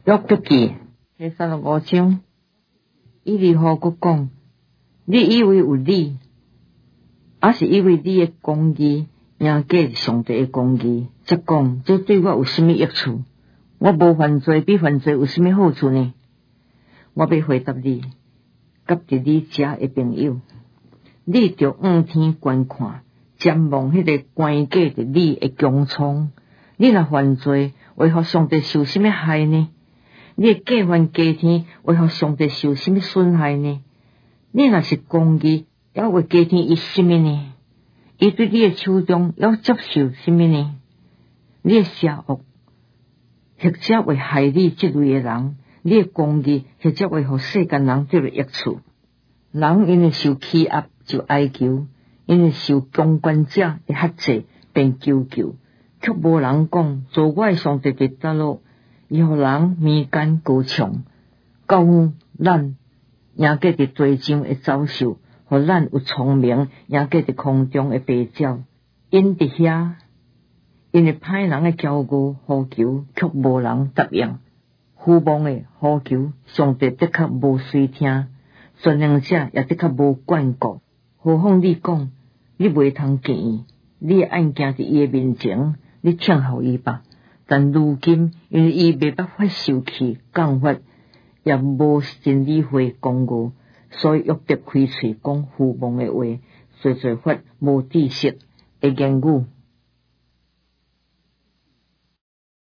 约得记第35章，1互佫讲，你以为有理，还是以为你的公义赢过上帝的公义？则讲，这对我有什么益处？我无犯罪，比犯罪有什么好处呢？我要回答你，甲伫你遮的朋友，你着仰天观看，瞻望迄个关架伫你的穹苍。你若犯罪，为何上帝受什么害呢？你的过犯加天，为何上帝受什么损害呢？你若是公义，要为加天伊什么呢？伊对你的手中要接受什么呢？你的邪恶，或者为害你这类的人；你的公义，或者为互世间人得到益处。人因为受欺压就哀求，因为受强权者的辖制便求救，却无人讲做我的上帝伫倒落，伊互人迷奸高唱，教咱赢过伫地上的走兽，互咱有聪明赢过伫空中的飞鸟。因伫遐，因为歹人的骄傲呼求，却无人答应；愚妄的呼求，上帝的确无垂听。善良者也的确无眷顾。何况你讲，你袂通见伊，你爱行伫伊的面前，你请候伊吧。但如今，因为伊未办法受气降法，也无真理会公告，所以约得开喙讲愚妄的话，说法无知识的言语。